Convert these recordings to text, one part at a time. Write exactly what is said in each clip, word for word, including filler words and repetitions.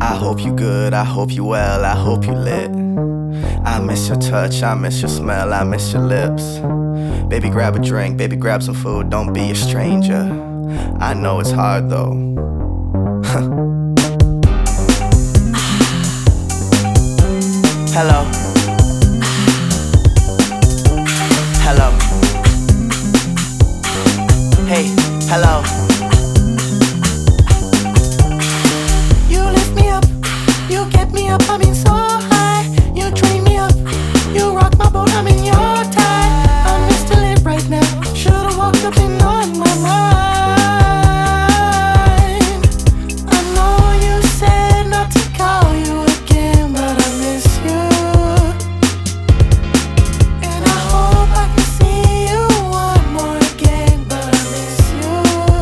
I hope you good, I hope you well, I hope you lit. I miss your touch, I miss your smell, I miss your lips. Baby, grab a drink, baby, grab some food, don't be a stranger. I know it's hard though. Hello. Hello. Hey, hello. You lift me up, you get me up, I mean so high. You train me up, you rock my boat, I'm in your tide. I'm Mister Lit right now, should've walked up and on my mind. I know you said not to call you again, but I miss you. And I hope I can see you one more again, but I miss you.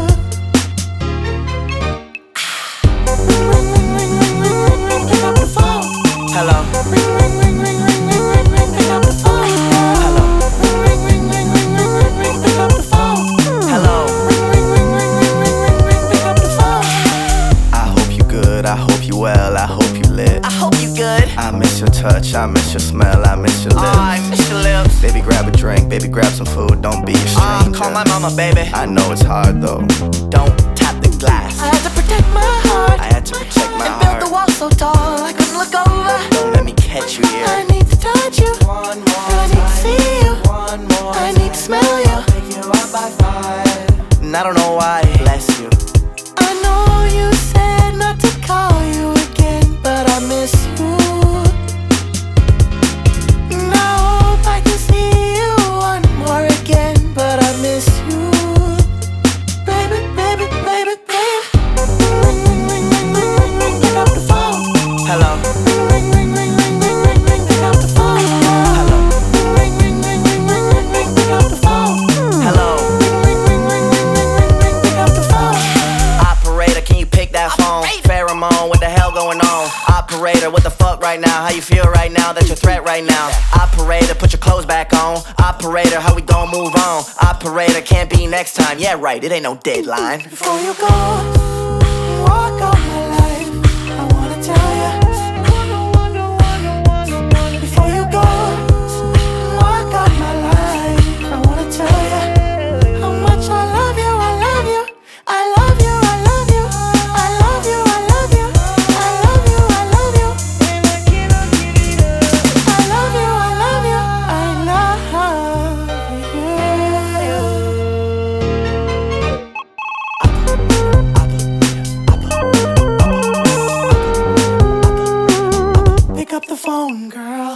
Ring, ring, ring, ring, ring, ring, ring, pick up the phone. Hello. Ring, ring, ring, ring, ring, ring, ring, ring, pick up the phone. Hello. Ring, ring, ring, ring, ring, ring, ring, ring, pick up the phone. Hello. Ring, ring, ring, ring, ring, ring, ring, ring, pick up the phone. I hope you good, I hope you well, I hope you lit. I hope you good. I miss your touch, I miss your smell, I miss your lips. I miss your lips. Baby, grab a drink, baby, grab some food, don't be a Ah, stranger. call my mama, baby. I know it's hard though. Don't tap the glass. I had to protect my heart. I had to protect my and built heart. the wall so tall I couldn't look over. Don't let me catch you here. I need to touch you. One more And I need to see you. One more I need to smell you. pick you up by five. And I don't know why. Bless you. I know you said not to call you again, but I miss you. And I hope I can see you one more again, but I miss you. Baby, baby, baby, baby. Ring, ring, ring, ring, ring, ring, ring, pick up the phone. Hello. Ring, ring, ring, ring, ring, ring, ring, pick up the phone. Hello. Ring, ring, ring, ring, ring, ring, ring, pick up the phone. Hello. Ring, ring, ring, ring, ring, ring, ring, ring, pick up the phone. Operator, can you pick that phone? Pheromone, what the hell going on? Operator, what the fuck right now? How you feel right now? That's your threat right now. Operator, put your clothes back on. Operator, how we gon' move on? Operator, can't be next time. Yeah, right, it ain't no deadline. Before you go, walk out my life, I wanna tell ya. Before you go, walk out my life, I wanna tell ya how much I love you, I love you, I love you, I love you, I love you, I love you, I love you, I love you, I love you, I love you, I love you. Pick up the phone, girl.